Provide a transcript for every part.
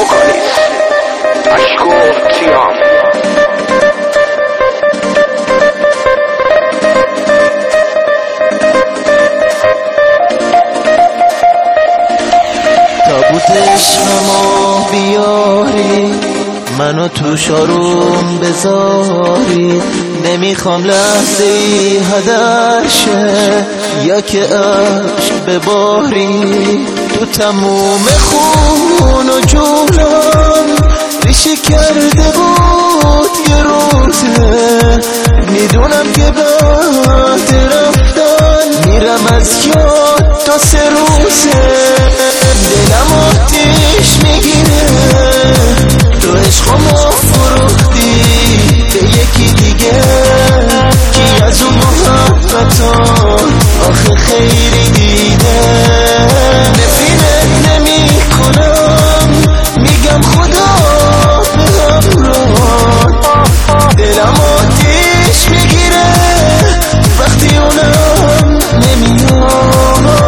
وکالیست اشکور تیام. تابوتش همو بیاری منو تو شاروم بذاری، نمیخوام لحظه ای هدر شه یا که عشق بباری. تو تموم خون و جولم ریشه کرده بود یه روزه، میدونم که بعد رفتن میرم از یاد تا 3 روزه. دلم آتیش میگیره تو عشقمو فروختی به یکی دیگه، کی از اون محبتان آخه خیلی دیده. نفرینت نمی کنم میگم خدا به همراه، دلم آتیش میگیره وقتی اونم نمیاد.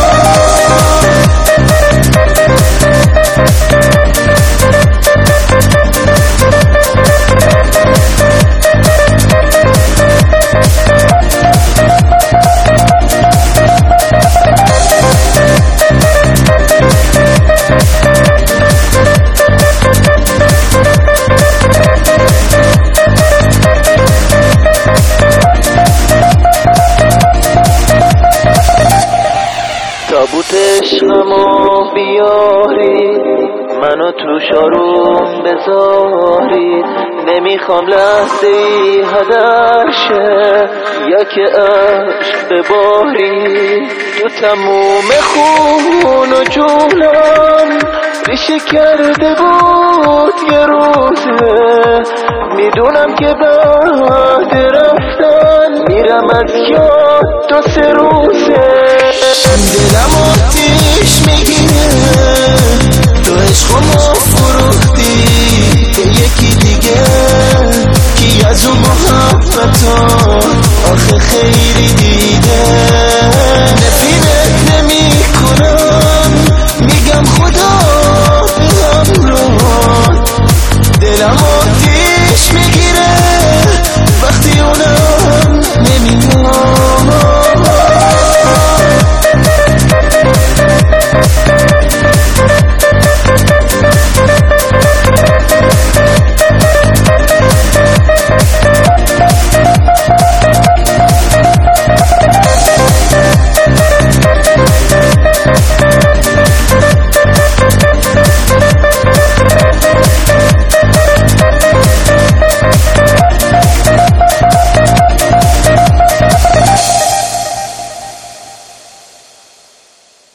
تابوتش همو بیاری منو تو شاروم بذاری، نمیخوام لحظه ای هدر شه یا که عشق بباری. تو تموم خون و جولم ریشه کرده بود یه روزه، میدونم که بعد رفتن میرم از یاد تا 3 روزه. دلم آتیش